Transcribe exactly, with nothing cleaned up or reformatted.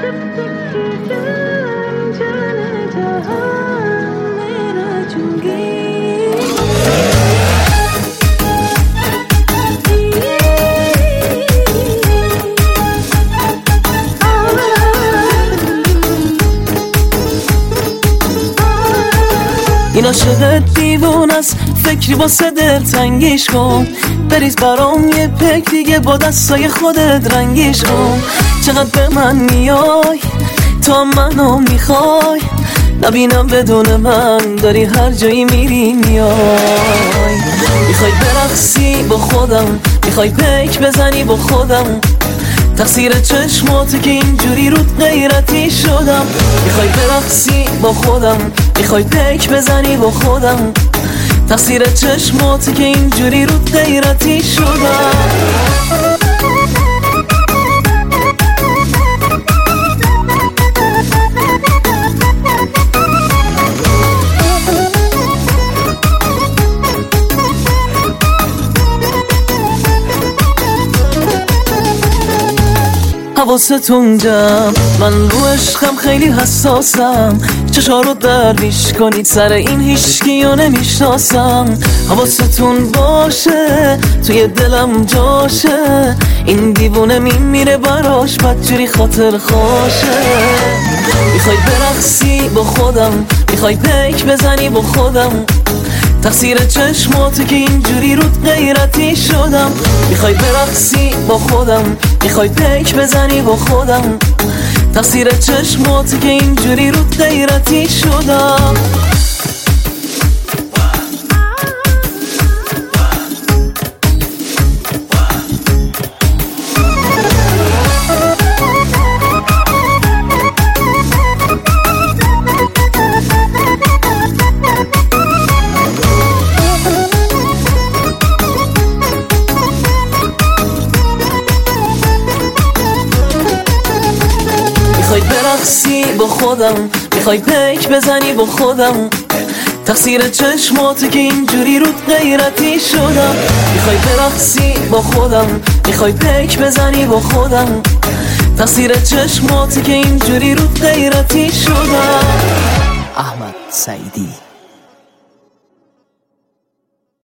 این عاشق دیوون است، فکری واسه دل تنگیش کن. بریز برام یه پک دیگه با دستای خودت رنگیش کن. چقدر به من میای تا منو میخوای، نبینم بدون من داری هر جایی میری میای. میخوای برقصی با خودم، میخوای پیک بزنی با خودم، تقصیر چشماته که اینجوری رود غیرتی شدم. میخوای برقصی با خودم، میخوای پیک بزنی با خودم، تقصیر چشماته که اینجوری رود غیرتی شدم. حواستون جمع، من رو عشقم خیلی حساسم. چشا رو درویش کنید سر این هیچکیو نمیشناسم. حواستون باشه توی دلم جاشه، این دیوونه میمیره براش بدجوری خاطر خوشه. میخوای برقصی با خودم، میخوای پیک بزنی با خودم، تقصیر چشماته که اینجوری رود غیرتی شدم. میخوای برقصی با خودم، میخوای پیک بزنی با خودم، تقصیر چشماته که اینجوری رود غیرتی شدم. میخوای برقصی با خودم، میخوای پیک بزنی با خودم، تقصیر چشماته که اینجوری رود غیرتی شدم. میخوای برقصی با خودم، میخوای پیک بزنی با خودم، تقصیر چشماته که اینجوری رود غیرتی شدم. احمد سعیدی.